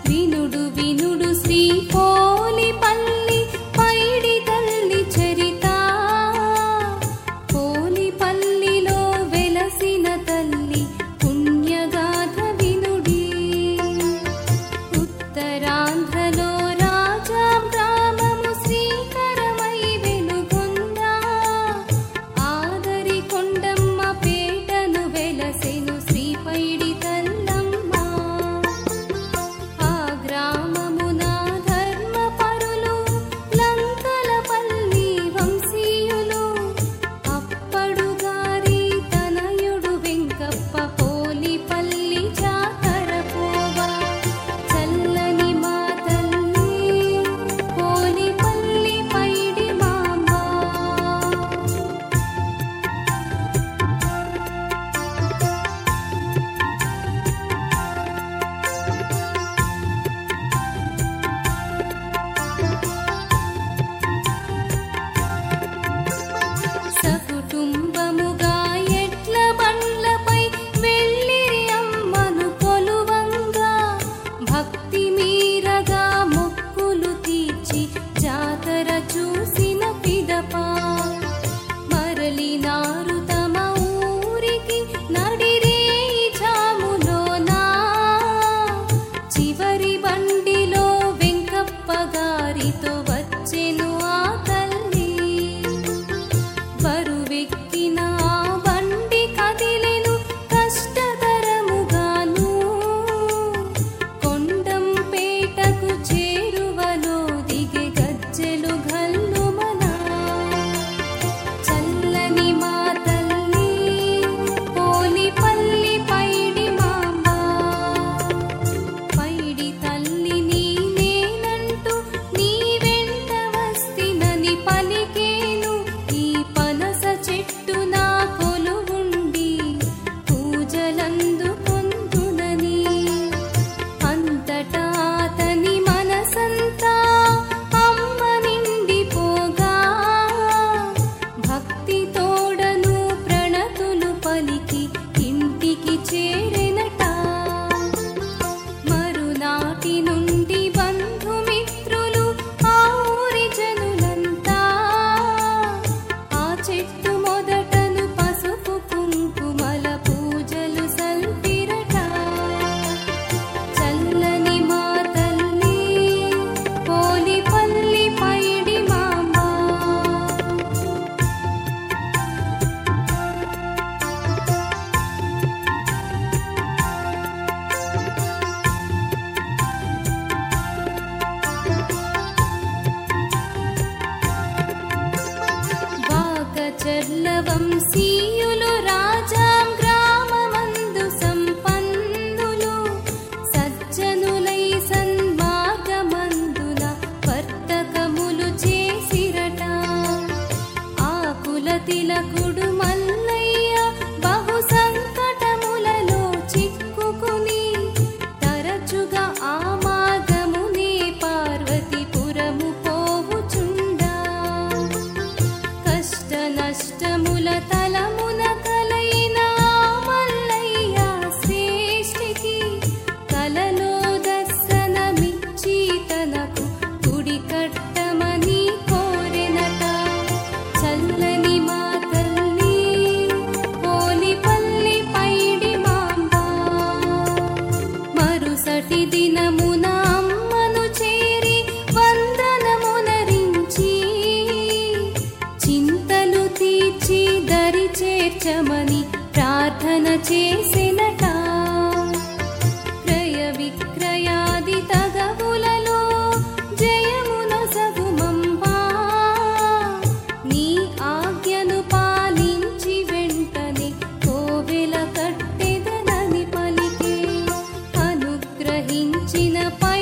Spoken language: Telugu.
వినుడు వినుడు శ్రీ పోలిపల్లి పైడి తల్లి చరిత. పోలిపల్లిలో వెలసిన తల్లి పుణ్యగాథ వినుడి. ఉత్తరాంధ్రలో రాజాం గ్రామము శ్రీకరమై వెలుగొందా. ఆదరి కొండమ్మ పేటను వెలసెను శ్రీ పైడి తల్లమ్మ. ఆ గ్రామమున ధర్మపరులు లంకలపల్లి వంశీయులు. అప్పడు గారి తనయుడు వెంకప్ప పోలిపల్లి జాతర పోవా. చల్లని మా తల్లి పోలిపల్లి పైడి మాంబ. సకుటుంబముగా ఎడ్ల బండ్లపై వెళ్ళిరి అమ్మను కొలువంగా. భక్తి మీరగా మొక్కులు తీర్చి జాతర చూసిన పిదప మరలినారు తమ ఊరికి నడిరే జాములోనా. చివరి బండిలో వెంకప్ప గారితో వచ్చెను ఆ తల్లి. బరువెక్కిన ఆ బండి కదిలెను కష్టతరముగాను. కొండంపేటకు చేరువలో దిగే గజ్జెలు గల్లుమనా. చల్లని మా తల్లి పోలిపల్లి పైడి మాంబ. పైడి తల్లి నేనంటూ నీ వెంట వస్తినని పలికేను. ఈ పనస చెట్టు నా కొలువుండి పూజలందుకొందునని. అంతటా అతని మనసంతా అమ్మ నిండిపోగా. భక్తి తోడను ప్రణతులు పలికి ఇంటికి చేరెనట. మరునాటి నుండి బంధుమిత్రులు ఆ ఊరి జనులంతా ఆ చెట్టు మొదటను పసుపు కుంకుమల పూజలు సల్పిరట. చల్లని మా తల్లి పోలిపల్లి పైడి మాంబ. వాకచర్ల వంశీయులు రాజాం గ్రామమందు సంపన్నులు. సజ్జనులై సన్మార్గమందున వర్తకములు చేసిరట. ఆకుల తిలకుడు మల్లయ్య బహు సంకటములలో చిక్కుకుని తరచుగా ఆ మార్గమునే పార్వతీపురము పోవుచుండా. కష్ట నష్టముల తలమున కలయిన ఆ మల్లయ్య శ్రేష్ఠికి కలలో దర్శనమిచ్చి తనకు గుడి కట్టమని కోరెనట. చల్లని మా తల్లి పోలిపల్లి పైడి మాంబ. మరుసటి దినమున అమ్మను చేరి వందనమునరించి చింతలు తీర్చి దరి చేర్చమని ప్రార్థన చేసినట. క్రయ విక్రయాది తగవులలో జయమునొసగుమంబా. నీ ఆజ్ఞను పాలించి వెంటనే కోవెల కట్టెదనని పలికే. అనుగ్రహించిన